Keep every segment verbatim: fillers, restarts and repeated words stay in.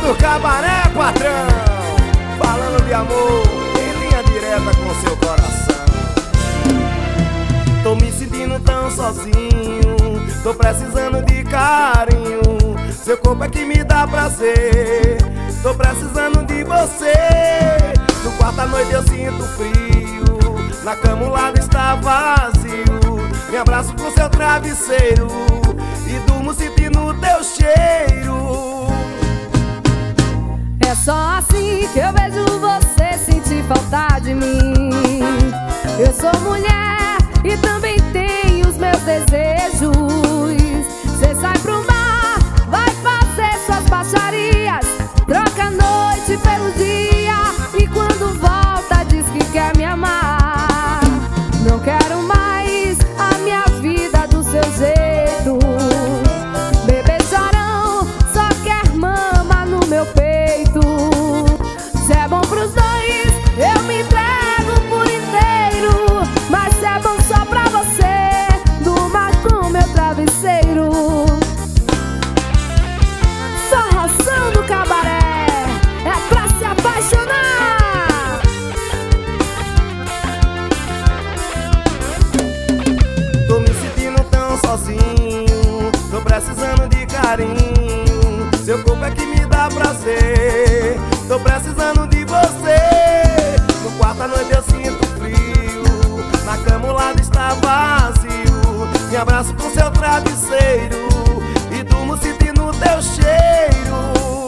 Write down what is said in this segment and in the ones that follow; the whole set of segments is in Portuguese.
do cabaré, patrão, falando de amor em linha direta com seu coração. Tô me sentindo tão sozinho, tô precisando de carinho. Seu corpo é que me dá prazer, tô precisando de você. No quarto à noite eu sinto frio, na cama o lado está vazio. Me abraço com seu travesseiro e durmo sentindo teu cheiro. É só assim que eu vejo você sentir falta de mim. Eu sou mulher e também tenho os meus desejos. Cê sai pro bar, vai fazer suas baixarias, troca a noite pelo dia e quando volta diz que quer me amar. Não quero mais a minha vida do seu jeito. Bebê chorão só quer mama no meu peito. Se é bom pros dois, eu me entrego por inteiro. Mas se é bom só pra você, durma com meu travesseiro. Só ração do cabaré, é pra se apaixonar. Tô me sentindo tão sozinho, tô precisando de carinho. Seu corpo é que me dá prazer, tô precisando de você. No quarto à noite eu sinto frio, na cama o lado está vazio. Me abraço com seu travesseiro e durmo sentindo teu cheiro.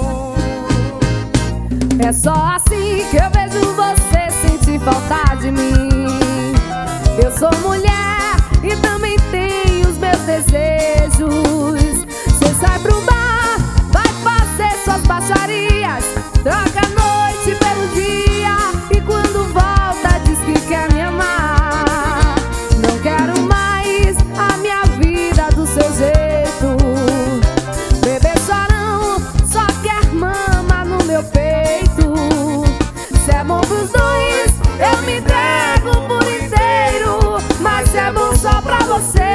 É só assim que eu vejo você sentir falta de mim. Eu sou mulher e também tenho os meus desejos. Cê sai pro bar, vai fazer suas baixarias, troca a noite pelo dia e quando volta diz que quer me amar. Não quero mais a minha vida do seu jeito. Bebê chorão só quer mama no meu peito. Se é bom pros dois, eu me entrego por inteiro. Mas se é bom só pra você,